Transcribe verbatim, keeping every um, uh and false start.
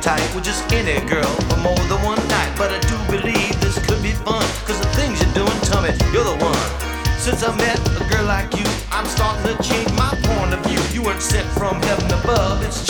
tight with just any girl for more than one night. But I do believe this could be fun, cause the things you're doing tell me you're the one. Since I met a girl like you, I'm starting to change my point of view. You weren't sent from heaven above, it's